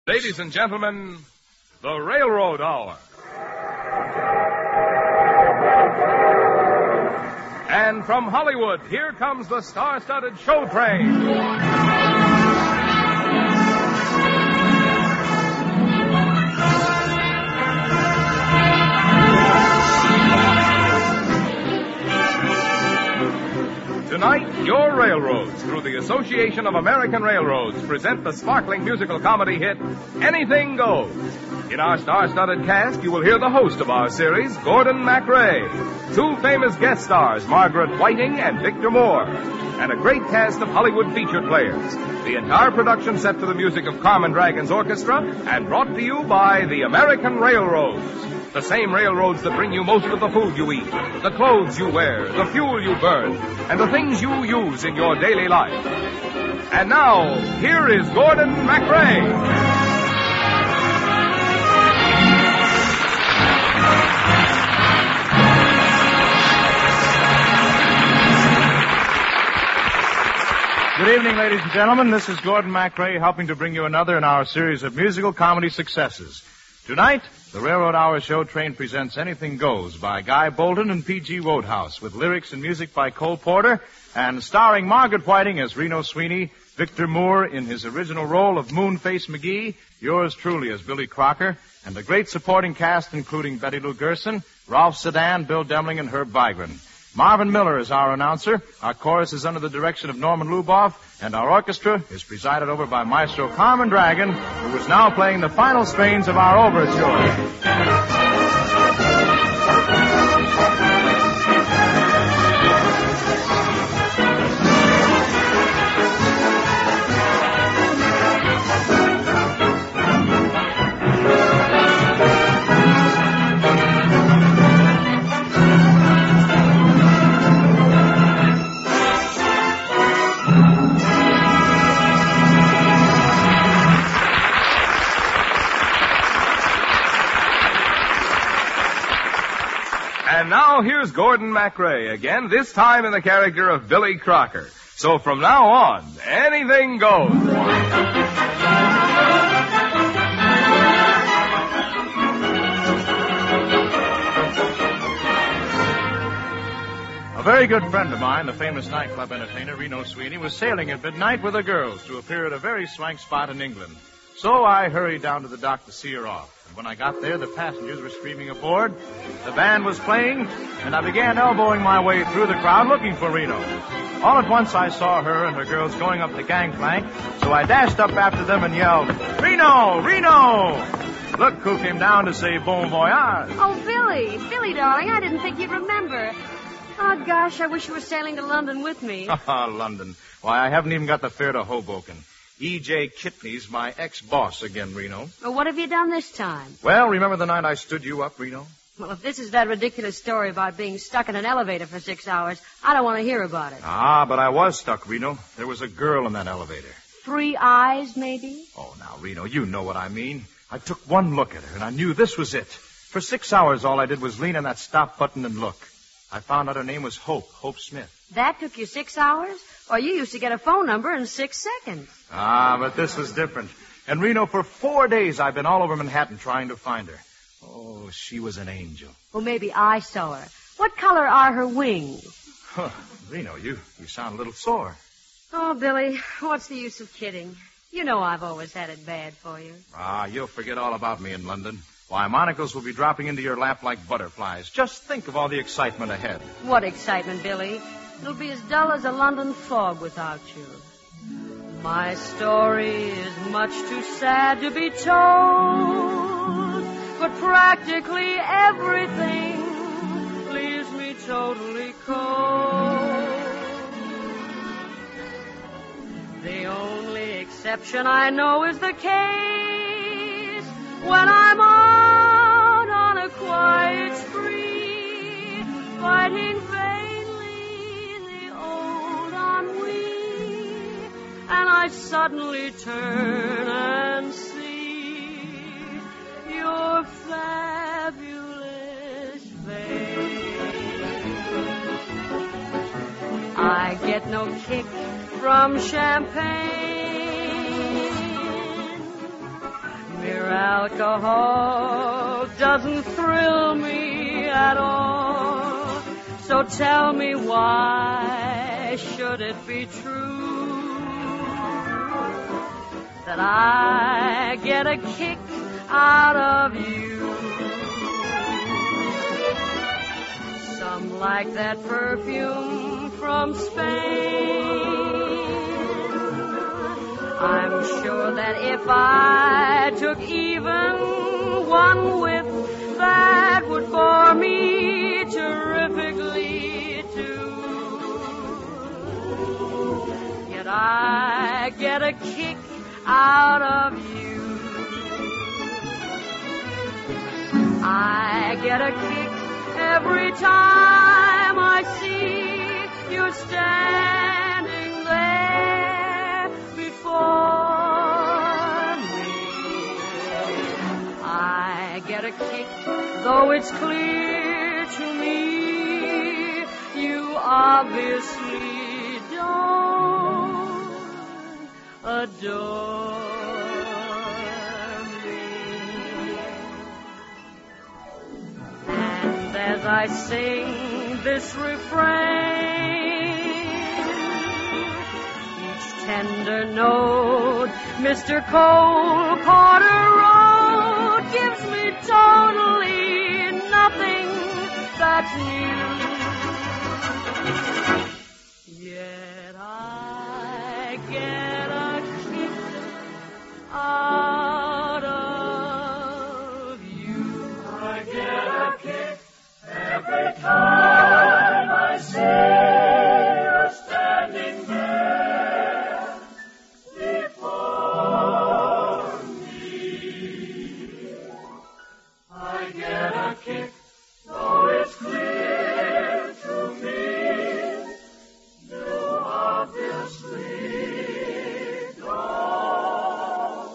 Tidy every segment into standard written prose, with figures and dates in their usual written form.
Ladies and gentlemen, the Railroad Hour. And from Hollywood, here comes the star-studded show train. Tonight, your railroads, through the Association of American Railroads, present the sparkling musical comedy hit, Anything Goes. In our star-studded cast, you will hear the host of our series, Gordon MacRae, two famous guest stars, Margaret Whiting and Victor Moore, and a great cast of Hollywood featured players. The entire production set to the music of Carmen Dragon's orchestra and brought to you by the American Railroads. The same railroads that bring you most of the food you eat, the clothes you wear, the fuel you burn, and the things you use in your daily life. And now, here is Gordon MacRae. Good evening, ladies and gentlemen. This is Gordon MacRae helping to bring you another in our series of musical comedy successes. Tonight, the Railroad Hour show train presents Anything Goes by Guy Bolton and P.G. Wodehouse, with lyrics and music by Cole Porter, and starring Margaret Whiting as Reno Sweeney, Victor Moore in his original role of Moonface McGee, yours truly as Billy Crocker, and a great supporting cast including Betty Lou Gerson, Ralph Sedan, Bill Demling, and Herb Vigran. Marvin Miller is our announcer. Our chorus is under the direction of Norman Luboff, and our orchestra is presided over by Maestro Carmen Dragon, who is now playing the final strains of our overture. And now here's Gordon MacRae again, this time in the character of Billy Crocker. So from now on, anything goes. A very good friend of mine, the famous nightclub entertainer Reno Sweeney, was sailing at midnight with the girls to appear at a very swank spot in England. So I hurried down to the dock to see her off. And when I got there, the passengers were screaming aboard, the band was playing, and I began elbowing my way through the crowd looking for Reno. All at once I saw her and her girls going up the gangplank, so I dashed up after them and yelled, "Reno! Reno!" Look who came down to say bon voyage. Oh, Billy. Billy, darling, I didn't think you'd remember. Oh, gosh, I wish you were sailing to London with me. London. Why, I haven't even got the fare to Hoboken. E.J. Kitney's my ex-boss again, Reno. Well, what have you done this time? Well, remember the night I stood you up, Reno? Well, if this is that ridiculous story about being stuck in an elevator for 6 hours, I don't want to hear about it. Ah, but I was stuck, Reno. There was a girl in that elevator. 3 eyes, maybe? Oh, now, Reno, you know what I mean. I took one look at her, and I knew this was it. For 6 hours, all I did was lean on that stop button and look. I found out her name was Hope Smith. That took you 6 hours? Or you used to get a phone number in 6 seconds. Ah, but this was different. And, Reno, for 4 days, I've been all over Manhattan trying to find her. Oh, she was an angel. Well, maybe I saw her. What color are her wings? Huh. Reno, you sound a little sore. Oh, Billy, what's the use of kidding? You know I've always had it bad for you. Ah, you'll forget all about me in London. Why, monocles will be dropping into your lap like butterflies. Just think of all the excitement ahead. What excitement, Billy? It'll be as dull as a London fog without you. My story is much too sad to be told, but practically everything leaves me totally cold. The only exception I know is the case when I'm out on a quiet spree, fighting vainly the old ennui, and I suddenly turn and see your fabulous face. I get no kick from champagne, Alcohol doesn't thrill me at all. So tell me, why should it be true that I get a kick out of you? Some like that perfume from Spain. I'm sure that if I took even one whiff, that would bore me terrifically too. Yet I get a kick out of you. I get a kick every time I see you standing there before me. I get a kick, though it's clear to me you obviously don't adore me. And as I sing this refrain, each tender note Mr. Cole Porter wrote gives me totally nothing that's new. Yet I get a kick out of you. I get a kick every time I see you standing there before me. I get a kick, though it's clear to me you obviously don't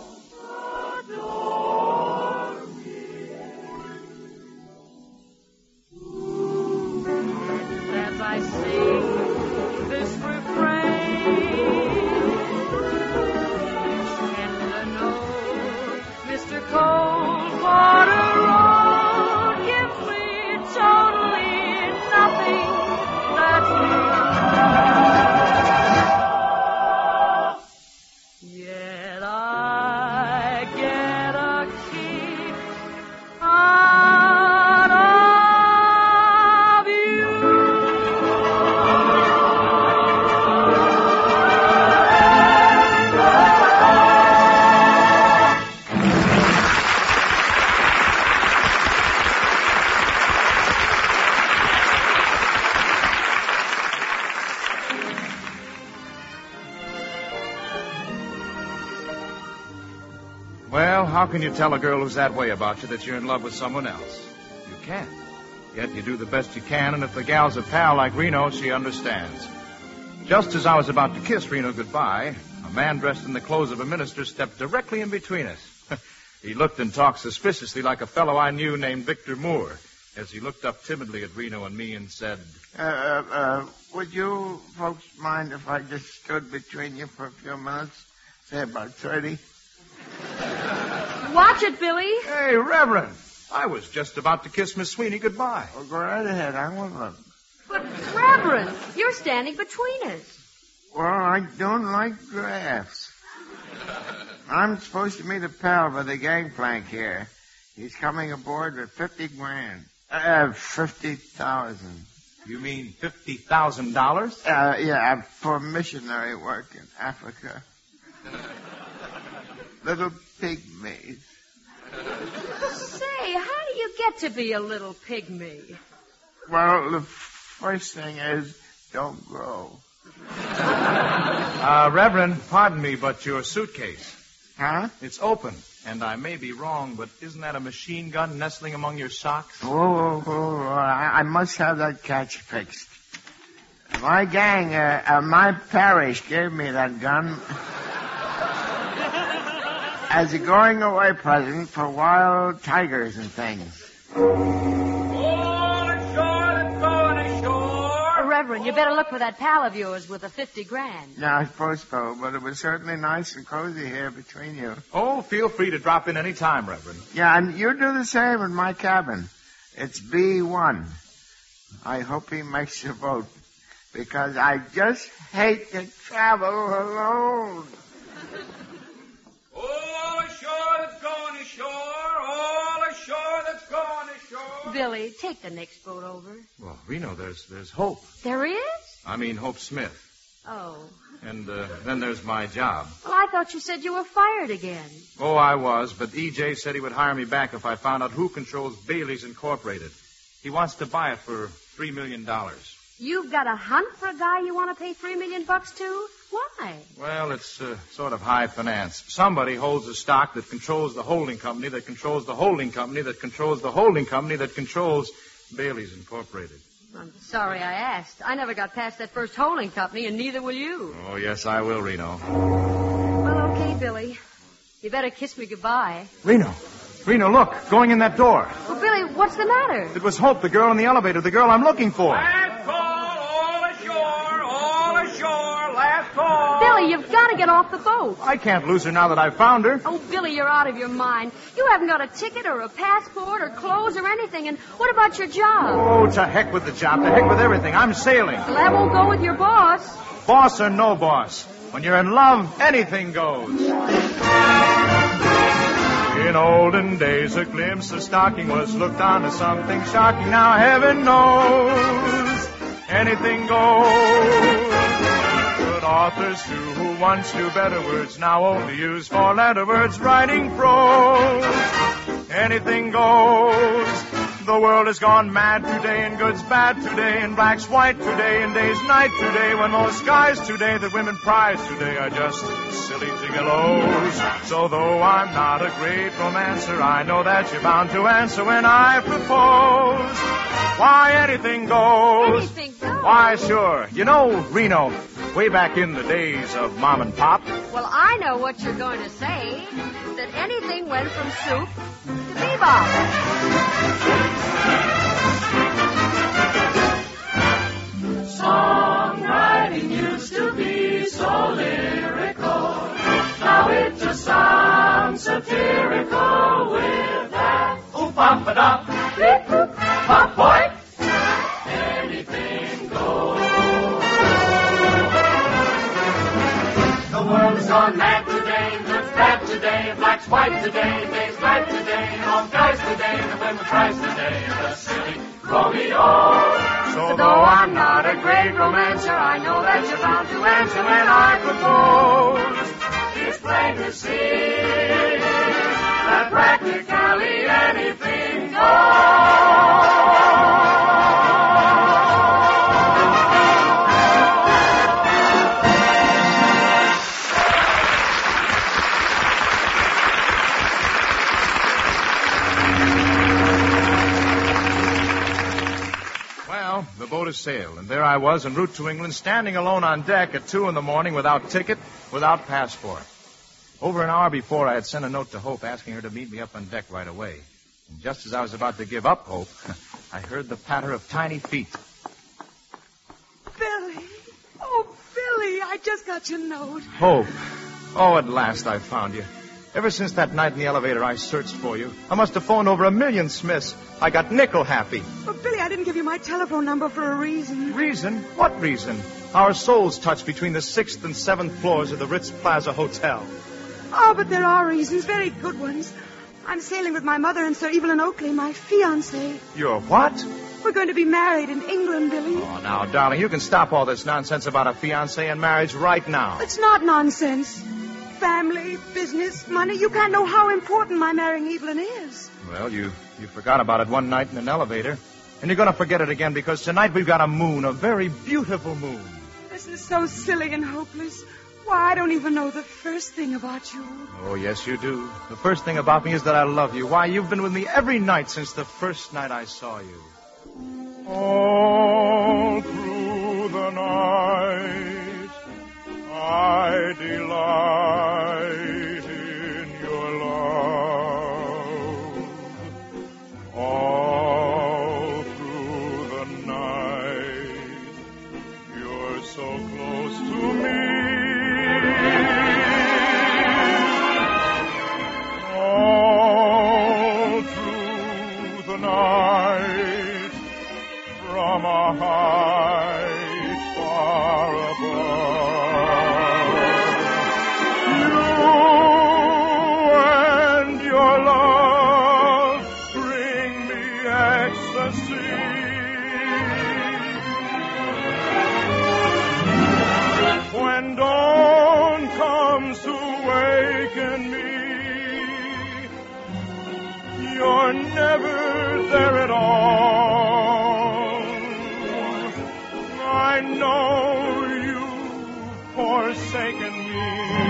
adore me. As I sing this refrain, tender note Mr. Cole Porter wrote gives me totally nothing that's new. Yet I get a kick out of you. Well, how can you tell a girl who's that way about you that you're in love with someone else? You can't. Yet you do the best you can, and if the gal's a pal like Reno, she understands. Just as I was about to kiss Reno goodbye, a man dressed in the clothes of a minister stepped directly in between us. He looked and talked suspiciously like a fellow I knew named Victor Moore, as he looked up timidly at Reno and me and said, would you folks mind if I just stood between you for a few minutes? Say about 30? Watch it, Billy. Hey, Reverend, I was just about to kiss Miss Sweeney goodbye. Well, go right ahead. I won't look. But, Reverend, you're standing between us. Well, I don't like drafts. I'm supposed to meet a pal by the gangplank here. He's coming aboard with 50 grand. 50,000. You mean $50,000? Yeah, for missionary work in Africa. Little pygmies. Say, how do you get to be a little pygmy? Well, the first thing is, don't grow. Reverend, pardon me, but your suitcase. Huh? It's open, and I may be wrong, but isn't that a machine gun nestling among your socks? I must have that catch fixed. My gang, my parish gave me that gun as a going-away present for wild tigers and things. Reverend, Reverend, you better look for that pal of yours with the 50 grand. Yeah, I suppose so, but it was certainly nice and cozy here between you. Oh, feel free to drop in any time, Reverend. Yeah, and you do the same in my cabin. It's B1. I hope he makes your vote, because I just hate to travel alone. All ashore that's gone ashore, all ashore that's gone ashore. Billy, take the next boat over. Well, Reno, there's Hope. There is? I mean, Hope Smith. Oh. And then there's my job. Well, I thought you said you were fired again. Oh, I was, but E.J. said he would hire me back if I found out who controls Bailey's Incorporated. He wants to buy it for $3 million. You've got a hunt for a guy you want to pay $3 million to? Why? Well, it's sort of high finance. Somebody holds a stock that controls the holding company that controls the holding company that controls the holding company that controls Bailey's Incorporated. I'm sorry I asked. I never got past that first holding company, and neither will you. Oh, yes, I will, Reno. Well, okay, Billy. You better kiss me goodbye. Reno, look, going in that door. Well, Billy, what's the matter? It was Hope, the girl in the elevator, the girl I'm looking for. Last call, all ashore, last call. Billy, you've got to get off the boat. I can't lose her now that I've found her. Oh, Billy, you're out of your mind. You haven't got a ticket or a passport or clothes or anything. And what about your job? Oh, to heck with the job, to heck with everything. I'm sailing. Well, that won't go with your boss. Boss or no boss, when you're in love, anything goes. In olden days, a glimpse of stocking was looked on as something shocking. Now heaven knows, anything goes. Good authors, too, who once knew better words, now only use four-letter words, writing prose. Anything goes. The world has gone mad today, and good's bad today, and black's white today, and day's night today, when those skies today that women prize today are just silly gigolos. So though I'm not a great romancer, I know that you're bound to answer when I propose. Why, anything goes. Anything goes? Why, sure. You know, Reno, way back in the days of Mom and Pop. Well, I know what you're going to say. That anything went from soup to bebop. Songwriting used to be so lyrical. Now it just sounds satirical with that oop-pop-a-dop, beep-boop-pop, boy. Anything goes. The world has gone mad today, looks bad today, black's white today, day's night today, all guys today, the women cries today, the silly Romeo. So though I'm not a great romancer, I know that you're bound to answer when I propose. It's plain to see that practically anything Well, the boat has sailed, and there I was en route to England, standing alone on deck at 2 a.m, without ticket, without passport. Over an hour before, I had sent a note to Hope asking her to meet me up on deck right away. And just as I was about to give up hope, I heard the patter of tiny feet. Billy. Oh, Billy, I just got your note. Hope. Oh, at last I found you. Ever since that night in the elevator, I searched for you. I must have phoned over 1,000,000 Smiths. I got nickel happy. But, Billy, I didn't give you my telephone number for a reason. Reason? What reason? Our souls touch between the 6th and 7th floors of the Ritz Plaza Hotel. Oh, but there are reasons, very good ones. I'm sailing with my mother and Sir Evelyn Oakley, my fiancé. You're what? We're going to be married in England, Billy. Oh, now, darling, you can stop all this nonsense about a fiancé and marriage right now. It's not nonsense. Family, business, money. You can't know how important my marrying Evelyn is. Well, you forgot about it one night in an elevator. And you're going to forget it again because tonight we've got a moon, a very beautiful moon. This is so silly and hopeless. Why, I don't even know the first thing about you. Oh, yes, you do. The first thing about me is that I love you. Why, you've been with me every night since the first night I saw you. All through the night, I delight in your love. All through the night, you're never there at all. I know you've forsaken me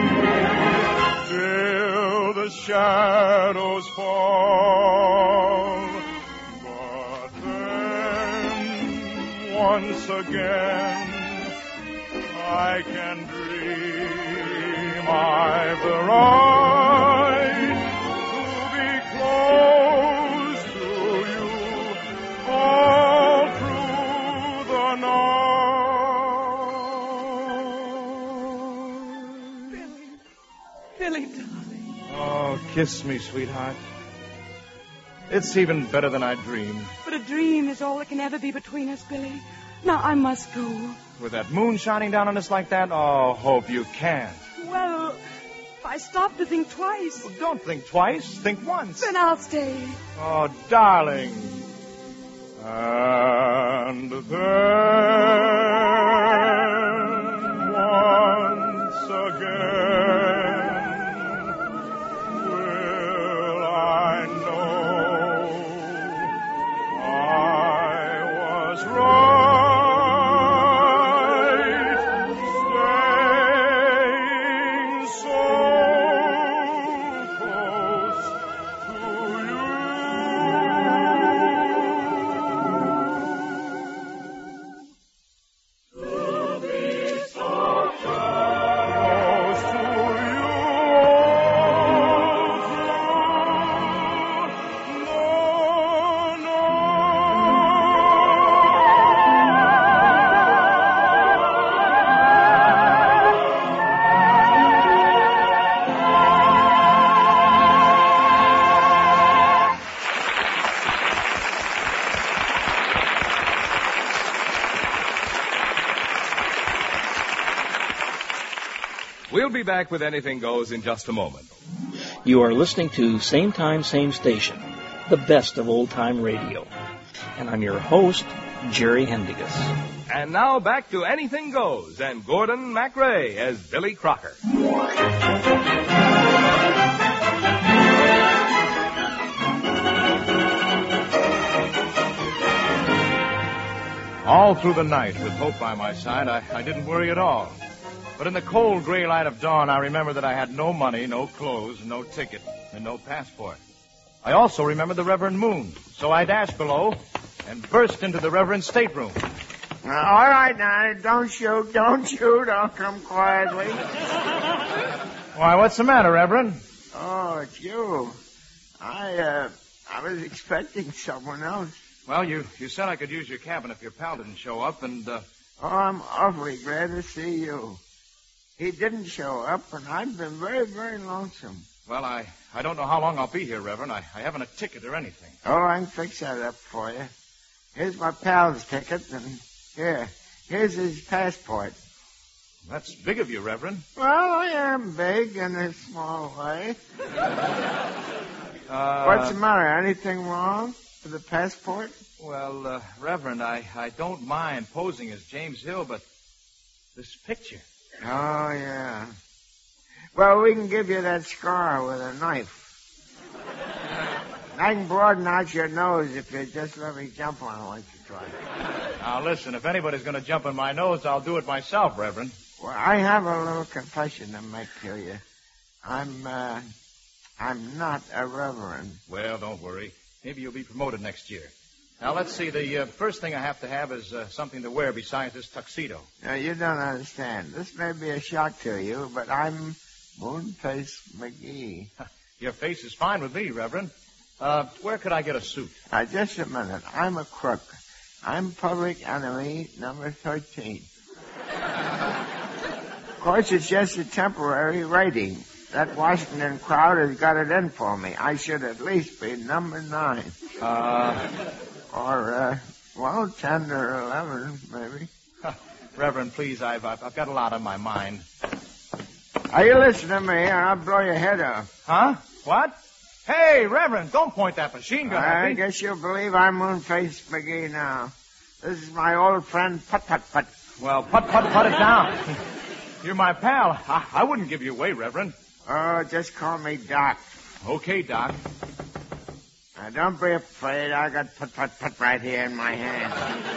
till the shadows fall. But then, once again, I can dream I've the right to be close to you all through the night. Billy, darling. Oh, kiss me, sweetheart. It's even better than I dreamed. But a dream is all that can ever be between us, Billy. Now, I must go. With that moon shining down on us like that, oh, hope you can. Well, if I stop to think twice, Well, don't think twice. Think once. then I'll stay. Oh, darling. And then once again will I know I was right, staying so close to you. Close to you all through. We'll be back with Anything Goes in just a moment. You are listening to Same Time, Same Station, the best of old-time radio. And I'm your host, Jerry Hendigas. And now back to Anything Goes and Gordon MacRae as Billy Crocker. All through the night, with Hope by my side, I didn't worry at all. But in the cold gray light of dawn, I remembered that I had no money, no clothes, no ticket, and no passport. I also remembered the Reverend Moon, so I dashed below and burst into the Reverend's stateroom. All right, now, don't shoot. I'll come quietly. Why, what's the matter, Reverend? Oh, it's you. I was expecting someone else. Well, you said I could use your cabin if your pal didn't show up, and, Oh, I'm awfully glad to see you. He didn't show up, and I've been very, very lonesome. well, I don't know how long I'll be here, Reverend. I haven't a ticket or anything. Oh, I can fix that up for you. Here's my pal's ticket, and here's his passport. That's big of you, Reverend. Well, I am big in a small way. What's the matter? Anything wrong with the passport? Well, Reverend, I don't mind posing as James Hill, but this picture. Oh, yeah. Well, we can give you that scar with a knife. I can broaden out your nose if you just let me jump on it once you try. Now, listen, if anybody's going to jump on my nose, I'll do it myself, Reverend. Well, I have a little confession to make to you. I'm not a reverend. Well, don't worry. Maybe you'll be promoted next year. Now, let's see. The first thing I have to have is something to wear besides this tuxedo. Now, you don't understand. This may be a shock to you, but I'm Moonface McGee. Your face is fine with me, Reverend. Where could I get a suit? Now, just a minute. I'm a crook. I'm public enemy number 13. Of course, it's just a temporary rating. That Washington crowd has got it in for me. I should at least be number 9. Or 10 or 11, maybe. Reverend, please, I've got a lot on my mind. Now, you listen to me, or I'll blow your head off. Huh? What? Hey, Reverend, don't point that machine gun at I me. guess you'll believe I'm Moonface McGee now. This is my old friend, Put. Well, put it down. You're my pal. I wouldn't give you away, Reverend. Oh, just call me Doc. Okay, Doc. Now, don't be afraid. I got put right here in my hand.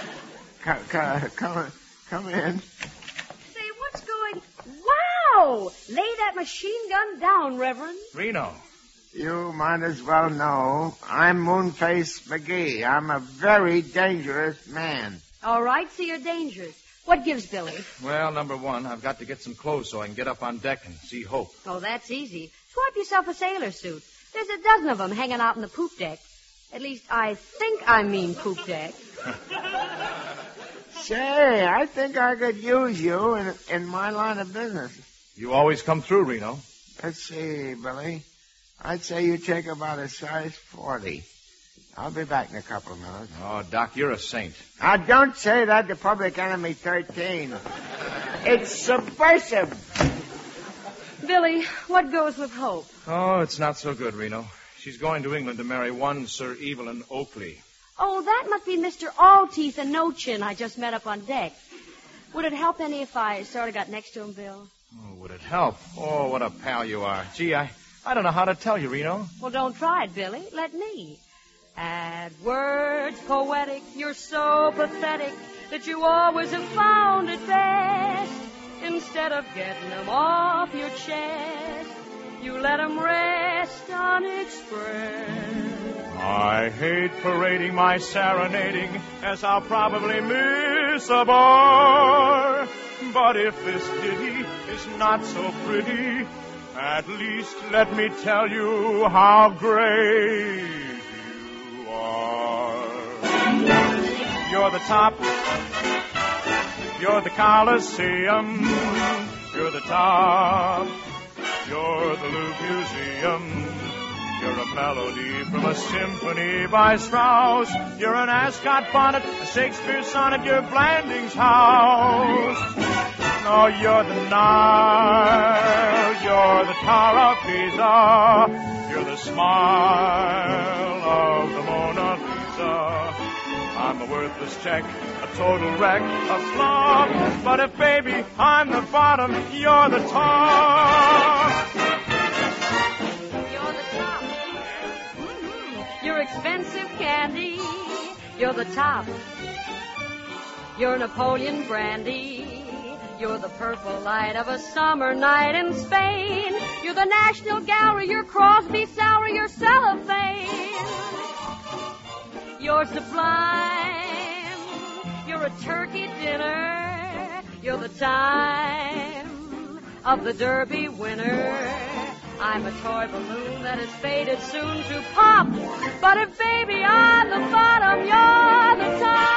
Come in. Say, what's going... Wow! Lay that machine gun down, Reverend. Reno. You might as well know. I'm Moonface McGee. I'm a very dangerous man. All right, so you're dangerous. What gives, Billy? Well, number one, I've got to get some clothes so I can get up on deck and see Hope. Oh, that's easy. Swap yourself a sailor suit. There's a dozen of them hanging out in the poop deck. At least I think I mean poop deck. Say, I think I could use you in my line of business. You always come through, Reno. Let's see, Billy. I'd say you take about a size 40. I'll be back in a couple of minutes. Oh, Doc, you're a saint. Now, don't say that to Public Enemy 13. It's subversive. Billy, what goes with Hope? Oh, it's not so good, Reno. She's going to England to marry one Sir Evelyn Oakley. Oh, that must be Mr. All-Teeth and No-Chin I just met up on deck. Would it help any if I sort of got next to him, Bill? Oh, would it help? Oh, what a pal you are. Gee, I don't know how to tell you, Reno. Well, don't try it, Billy. Let me. Add words poetic, you're so pathetic that you always have found it best. Instead of getting them off your chest, you let them rest unexpressed. I hate parading my serenading, as I'll probably miss a bar. But if this ditty is not so pretty, at least let me tell you how great you are. You're the top. You're the Coliseum. You're the top. You're the Louvre Museum. You're a melody from a symphony by Strauss. You're an Ascot bonnet, a Shakespeare sonnet. You're Blanding's house. No, you're the Nile. You're the Tower of Pisa. You're the smile of the Mona Lisa. I'm a worthless check, a total wreck, a flop. But if, baby, I'm the bottom, you're the top. You're the top. You're expensive candy. You're the top. You're Napoleon brandy. You're the purple light of a summer night in Spain. You're the National Gallery. You're Crosby, Salary. You're cellophane. You're sublime. You're a turkey dinner. You're the time of the Derby winner. I'm a toy balloon that is fated soon to pop. But if, baby, I'm the bottom, you're the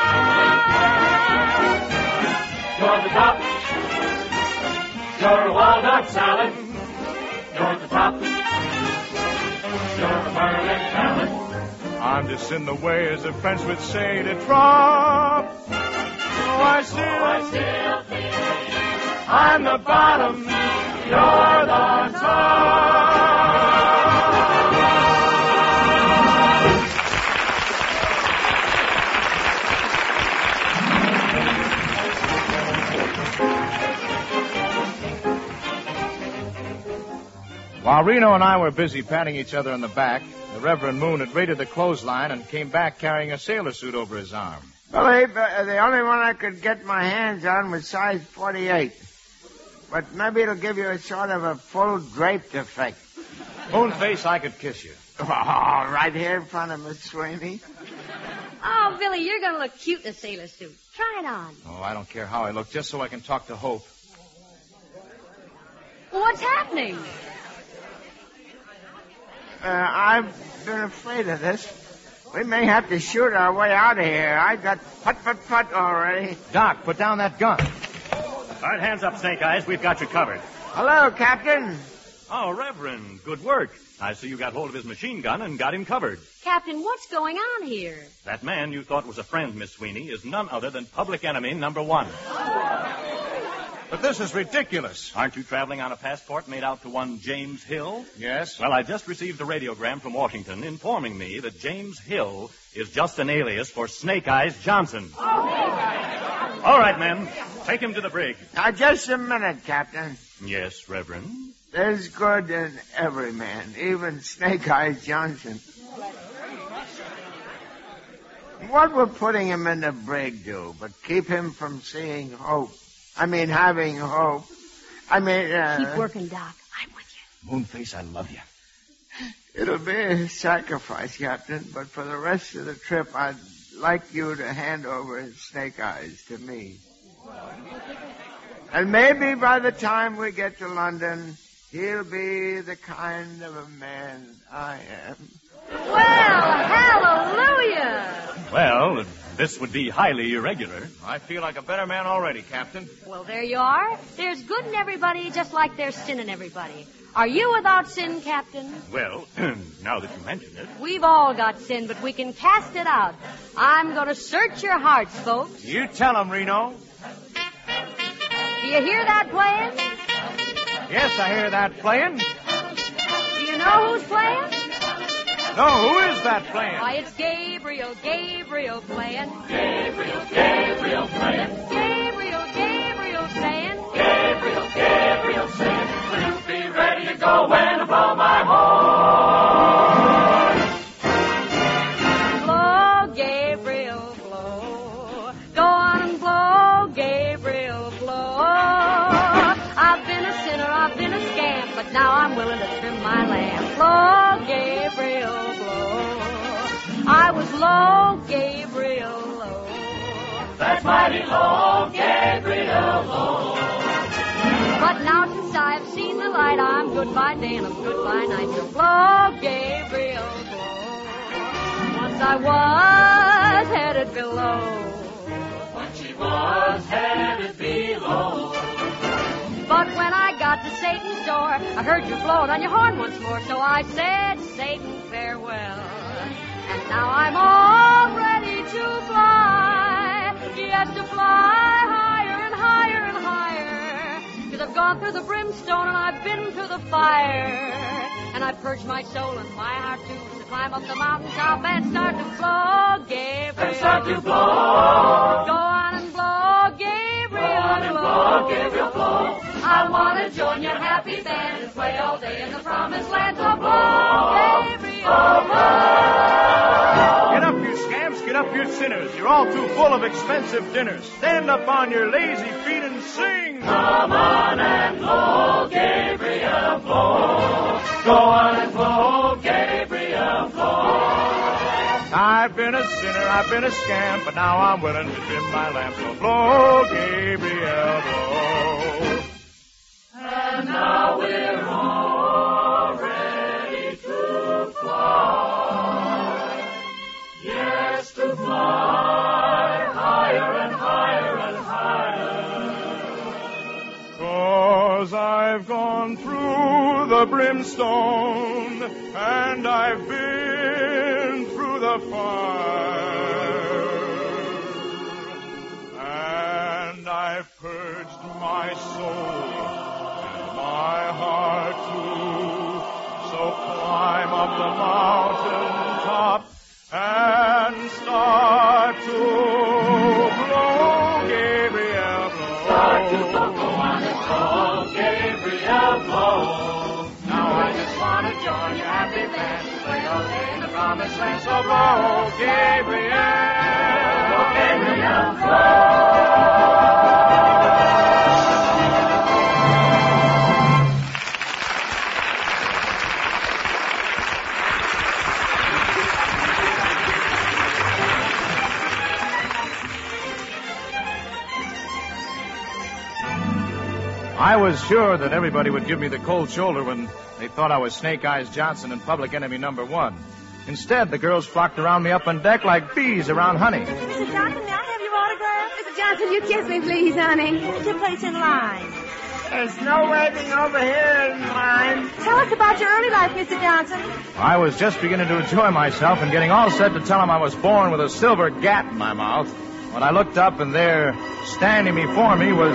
top. You're the top. You're a walnut salad. You're the top. You're a Merlin salad. I'm just in the way, as the French would say, to drop. Oh, I still feel I'm the bottom, you're the top. While Reno and I were busy patting each other on the back, the Reverend Moon had raided the clothesline and came back carrying a sailor suit over his arm. Well, the only one I could get my hands on was size 48. But maybe it'll give you a sort of a full draped effect. Moonface, I could kiss you. Oh, right here in front of Miss Sweeney. Oh, Billy, you're going to look cute in a sailor suit. Try it on. Oh, I don't care how I look, just so I can talk to Hope. What's happening? I've been afraid of this. We may have to shoot our way out of here. I got put already. Doc, put down that gun. All right, hands up, Snake Eyes. We've got you covered. Hello, Captain. Oh, Reverend, good work. I see you got hold of his machine gun and got him covered. Captain, what's going on here? That man you thought was a friend, Miss Sweeney, is none other than Public Enemy #1. But this is ridiculous. Aren't you traveling on a passport made out to one James Hill? Yes. Well, I just received a radiogram from Washington informing me that James Hill is just an alias for Snake Eyes Johnson. All right, men. Take him to the brig. Now, just a minute, Captain. Yes, Reverend. There's good in every man, even Snake Eyes Johnson. What will putting him in the brig do but keep him from seeing hope? I mean, having hope. I mean, Keep working, Doc. I'm with you. Moonface, I love you. It'll be a sacrifice, Captain, but for the rest of the trip, I'd like you to hand over Snake Eyes to me. And maybe by the time we get to London, he'll be the kind of a man I am. Well, hallelujah! Well, this would be highly irregular. I feel like a better man already, Captain. Well, there you are. There's good in everybody just like there's sin in everybody. Are you without sin, Captain? Well, now that you mention it. We've all got sin, but we can cast it out. I'm going to search your hearts, folks. You tell him, Reno. Do you hear that playing? Yes, I hear that playing. Do you know who's playing? No, who is that playing? Why, it's Gabriel, Gabriel playing. Gabriel, Gabriel playing. Gabriel, Gabriel saying. Gabriel, Gabriel saying. Please be ready to go when I blow my horn. Blow, Gabriel, blow. Go on and blow, Gabriel, blow. I've been a sinner, I've been a scamp, but now I'm willing to trim my lamp. Blow, Gabriel, blow. I was low, Gabriel, low. That's mighty low, Gabriel, low. But now since I've seen the light, I'm good by day and I'm good by night. So blow, Gabriel, blow. Once I was headed below. When she was headed below. But when I got to Satan's door, I heard you blowing on your horn once more. So I said, Satan, farewell. And now I'm all ready to fly. Yes, to fly higher and higher and higher. 'Cause I've gone through the brimstone and I've been through the fire. And I've purged my soul and my heart too. To climb up the mountaintop and start to blow, Gabriel. And start to blow. Go on and blow, Gabriel. Go on and blow, Gabriel, blow. I want to join your happy band and play all day in the promised land. So blow, Gabriel, blow. Get up, you scamps. Get up, you sinners. You're all too full of expensive dinners. Stand up on your lazy feet and sing. Come on and blow, Gabriel, blow. Go on and blow, Gabriel, blow. I've been a sinner, I've been a scamp, but now I'm willing to trim my lamp. So blow, Gabriel, blow. And now we're all ready to fly. Yes, to fly higher and higher and higher. 'Cause I've gone through the brimstone and I've been through the fire. And I've purged my soul and my heart too. So climb up the mountain top and start to blow, Gabriel, blow. Start to blow, go on and blow, Gabriel, blow. Now I just want to join your happy band, play all day in the promised land. So blow, Gabriel, Gabriel, blow. I was sure that everybody would give me the cold shoulder when they thought I was Snake Eyes Johnson and public enemy number one. Instead, the girls flocked around me up on deck like bees around honey. Mr. Johnson, may I have your autograph? Mr. Johnson, you kiss me, please, honey. Where's your place in line? There's no waiting over here in line. Tell us about your early life, Mr. Johnson. I was just beginning to enjoy myself and getting all set to tell them I was born with a silver gat in my mouth when I looked up and there, standing before me, was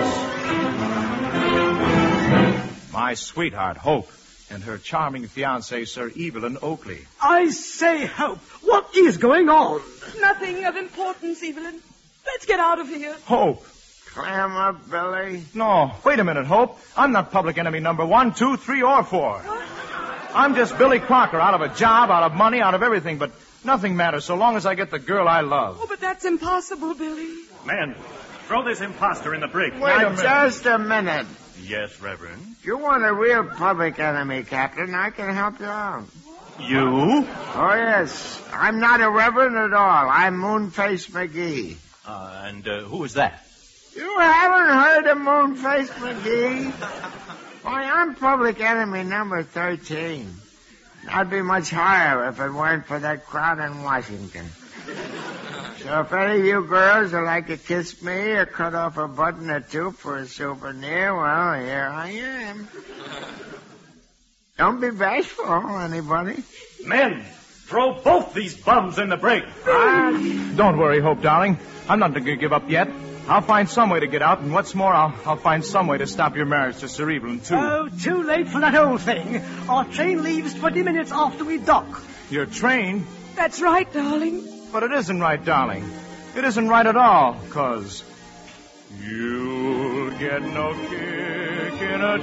my sweetheart, Hope, and her charming fiancé, Sir Evelyn Oakley. I say, Hope, what is going on? Nothing of importance, Evelyn. Let's get out of here. Hope. Clam up, Billy. No, wait a minute, Hope. I'm not public enemy number 1, 2, 3, or 4. I'm just Billy Crocker, out of a job, out of money, out of everything, but nothing matters so long as I get the girl I love. Oh, but that's impossible, Billy. Men, throw this imposter in the brig. Wait just a minute. Yes, Reverend. If you want a real public enemy, Captain, I can help you out. You? Oh, yes. I'm not a reverend at all. I'm Moonface McGee. And who is that? You haven't heard of Moonface McGee? Why, I'm public enemy number 13. I'd be much higher if it weren't for that crowd in Washington. So if any of you girls would like to kiss me or cut off a button or two for a souvenir, well, here I am. Don't be bashful, anybody. Men, throw both these bums in the brig. Don't worry, Hope, darling. I'm not going to give up yet. I'll find some way to get out, and what's more, I'll find some way to stop your marriage to Sir Evelyn, too. Oh, too late for that old thing. Our train leaves 20 minutes after we dock. Your train? That's right, darling. But it isn't right, darling. It isn't right at all, 'cause you'll get no kick in a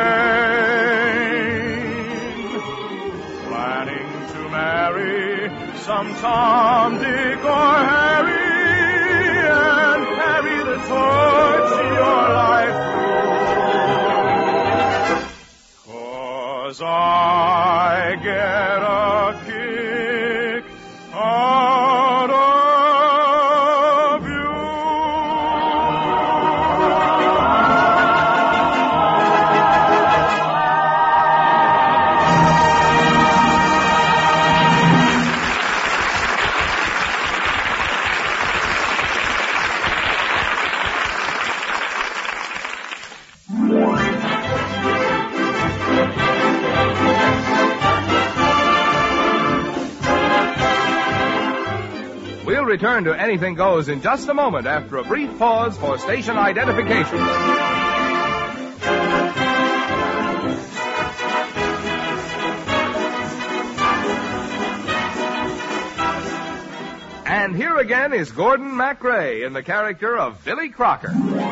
train planning to marry some Tom, Dick, or Harry and carry the torch your life through. 'Cause I get a kick out of you. We'll return to Anything Goes in just a moment after a brief pause for station identification. And here again is Gordon MacRae in the character of Billy Crocker.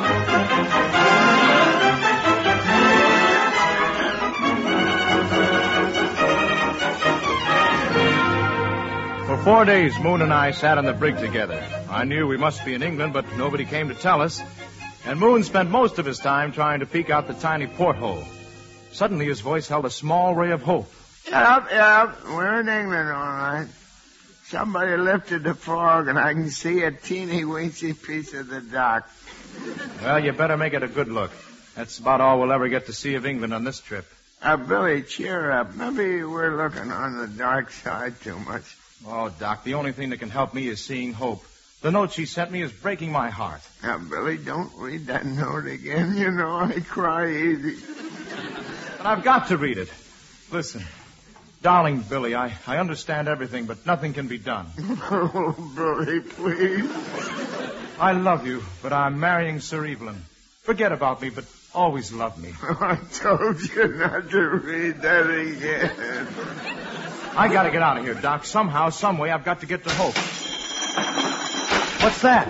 For 4 days, Moon and I sat on the brig together. I knew we must be in England, but nobody came to tell us. And Moon spent most of his time trying to peek out the tiny porthole. Suddenly, his voice held a small ray of hope. Yep. We're in England, all right. Somebody lifted the fog, and I can see a teeny-weensy piece of the dock. Well, you better make it a good look. That's about all we'll ever get to see of England on this trip. Billy, cheer up. Maybe we're looking on the dark side too much. Oh, Doc, the only thing that can help me is seeing Hope. The note she sent me is breaking my heart. Now, Billy, don't read that note again. You know I cry easy. But I've got to read it. Listen. Darling Billy, I understand everything, but nothing can be done. Oh, Billy, please. I love you, but I'm marrying Sir Evelyn. Forget about me, but always love me. I told you not to read that again. I gotta get out of here, Doc. Somehow, some way, I've got to get to Hope. What's that?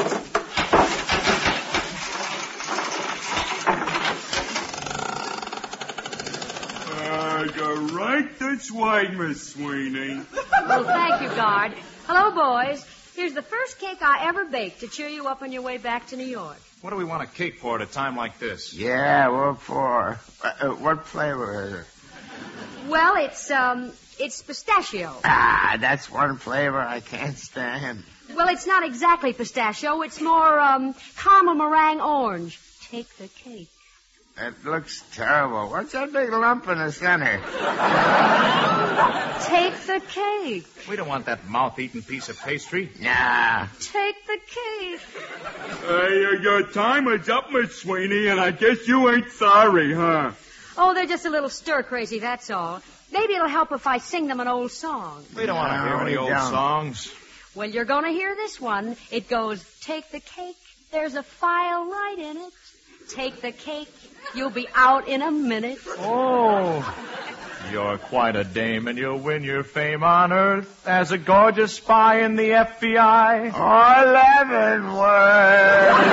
You're right this way, Miss Sweeney. Well, thank you, guard. Hello, boys. Here's the first cake I ever baked to cheer you up on your way back to New York. What do we want a cake for at a time like this? Yeah, what for? What flavor is it? Well, it's pistachio. That's one flavor I can't stand. Well, it's not exactly pistachio. It's more, caramel meringue orange. Take the cake. It looks terrible. What's that big lump in the center? Take the cake. We don't want that mouth-eating piece of pastry. Nah. Take the cake. Your time is up, Miss Sweeney, and I guess you ain't sorry, huh? Oh, they're just a little stir-crazy, that's all. Maybe it'll help if I sing them an old song. We don't want to hear any old songs. Well, you're going to hear this one. It goes, take the cake. There's a firelight in it. Take the cake. You'll be out in a minute. Oh, you're quite a dame, and you'll win your fame on Earth as a gorgeous spy in the FBI. Or Leavenworth.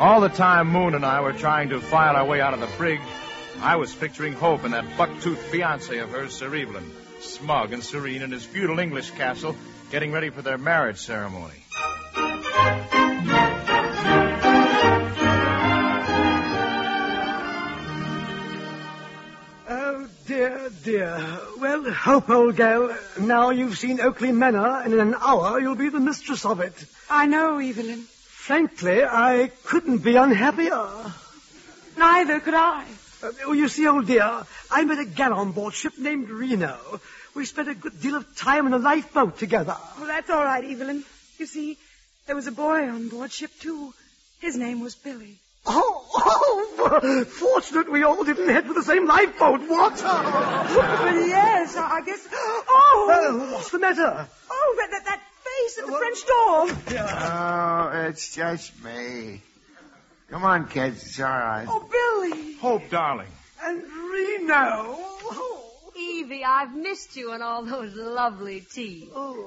All the time Moon and I were trying to file our way out of the brig, I was picturing Hope and that buck-toothed fiancé of hers, Sir Evelyn, smug and serene in his feudal English castle, getting ready for their marriage ceremony. Oh, dear. Well, Hope, old gal, now you've seen Oakley Manor, and in an hour you'll be the mistress of it. I know, Evelyn. Frankly, I couldn't be unhappier. Neither could I. You see, old dear, I met a gal on board ship named Reno. We spent a good deal of time in a lifeboat together. Well, that's all right, Evelyn. You see, there was a boy on board ship, too. His name was Billy. Oh, fortunate we all didn't head for the same lifeboat. What? Well, yes, I guess. Oh! What's the matter? Oh, that face at the French door. Oh, it's just me. Come on, kids. It's all right. Oh, Billy. Hope, darling. And Reno. Evie, I've missed you and all those lovely teas.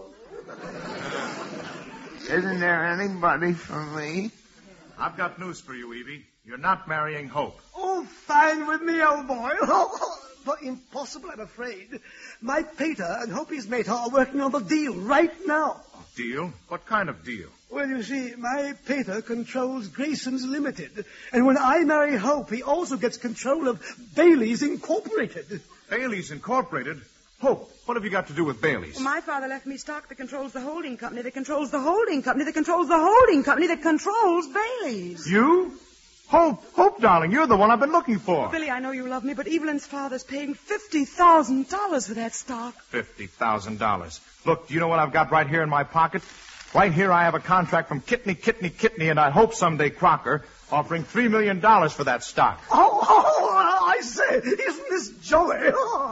Isn't there anybody for me? I've got news for you, Evie. You're not marrying Hope. Oh, fine with me, old boy. But impossible, I'm afraid. My pater and Hope's mate are working on the deal right now. Deal? What kind of deal? Well, you see, my pater controls Grayson's Limited. And when I marry Hope, he also gets control of Bailey's Incorporated. Bailey's Incorporated? Hope, what have you got to do with Bailey's? Well, my father left me stock that controls the holding company that controls the holding company that controls the holding company that controls Bailey's. You? Hope, darling, you're the one I've been looking for. Billy, I know you love me, but Evelyn's father's paying $50,000 for that stock. $50,000. Look, do you know what I've got right here in my pocket? Right here I have a contract from Kitney, and I hope someday Crocker, offering $3 million for that stock. I say, isn't this jolly?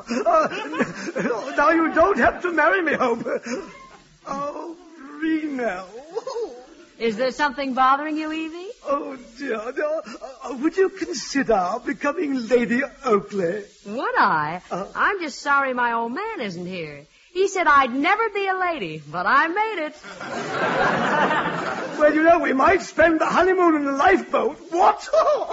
Now you don't have to marry me, Hope. Oh, Reno. Is there something bothering you, Evie? Oh, dear. Would you consider becoming Lady Oakley? Would I? I'm just sorry my old man isn't here. He said I'd never be a lady, but I made it. Well, you know, we might spend the honeymoon in a lifeboat. What?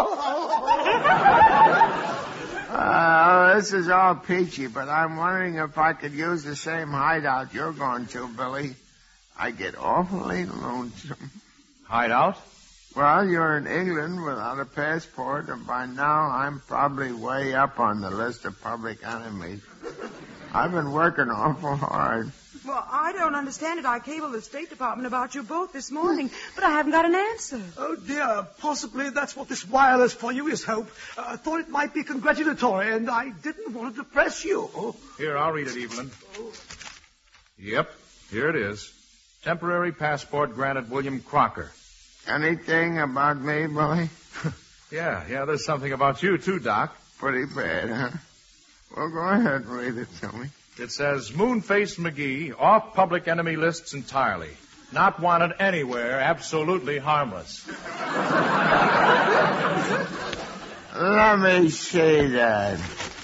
This is all peachy, but I'm wondering if I could use the same hideout you're going to, Billy. I get awfully lonesome. Hideout? Well, you're in England without a passport, and by now I'm probably way up on the list of public enemies. I've been working awful hard. Well, I don't understand it. I cabled the State Department about you both this morning, but I haven't got an answer. Oh, dear. Possibly that's what this wireless for you is, Hope. I thought it might be congratulatory, and I didn't want to depress you. Here, I'll read it, Evelyn. Yep, here it is. Temporary passport granted William Crocker. Anything about me, Billy? Yeah, there's something about you, too, Doc. Pretty bad, huh? Well, go ahead and read it to me. It says, Moon-faced McGee, off public enemy lists entirely. Not wanted anywhere, absolutely harmless. Let me see that.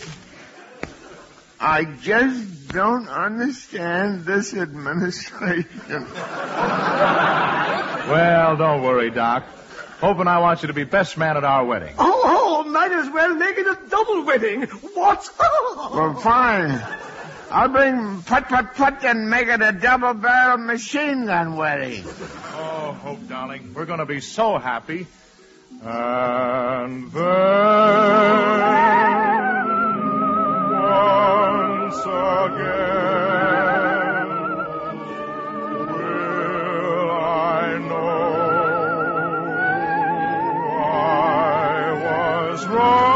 I just don't understand this administration. Well, don't worry, Doc. Hope and I want you to be best man at our wedding. Might as well make it a double wedding. What? Well, fine. I'll bring put and make it a double-barrel machine gun wedding. Oh, Hope, darling, we're going to be so happy. And then once again will I know I was right.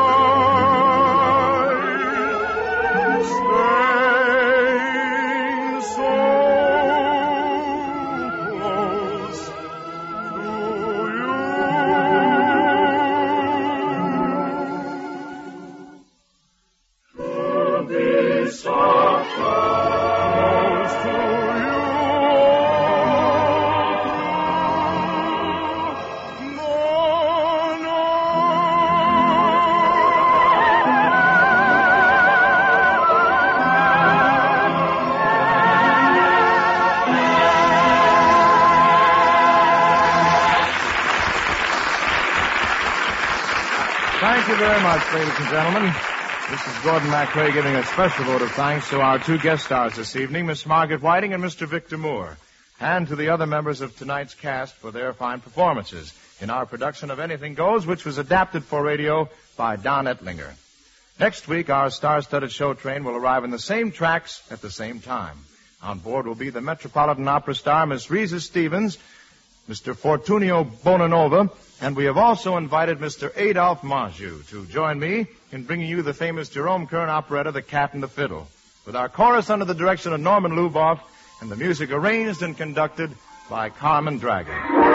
Thank you very much, ladies and gentlemen. This is Gordon MacRae giving a special vote of thanks to our two guest stars this evening, Miss Margaret Whiting and Mr. Victor Moore, and to the other members of tonight's cast for their fine performances in our production of Anything Goes, which was adapted for radio by Don Ettlinger. Next week, our star-studded show train will arrive in the same tracks at the same time. On board will be the Metropolitan Opera star, Miss Risa Stevens, Mr. Fortunio Bonanova, and we have also invited Mr. Adolphe Manjou to join me in bringing you the famous Jerome Kern operetta, The Cat and the Fiddle, with our chorus under the direction of Norman Luboff and the music arranged and conducted by Carmen Dragon.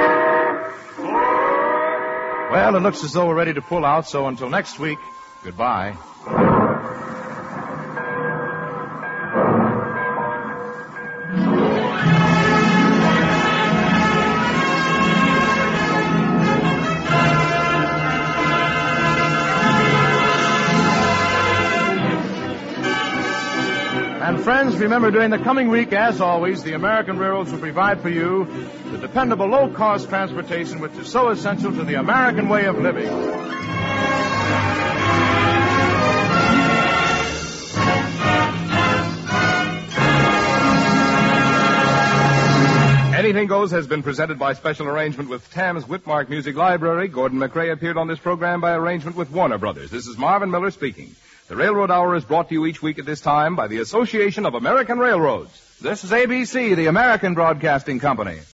Well, it looks as though we're ready to pull out, so until next week, goodbye. And friends, remember, during the coming week, as always, the American Railroads will provide for you the dependable, low-cost transportation which is so essential to the American way of living. Anything Goes has been presented by special arrangement with Tams Whitmark Music Library. Gordon MacRae appeared on this program by arrangement with Warner Brothers. This is Marvin Miller speaking. The Railroad Hour is brought to you each week at this time by the Association of American Railroads. This is ABC, the American Broadcasting Company.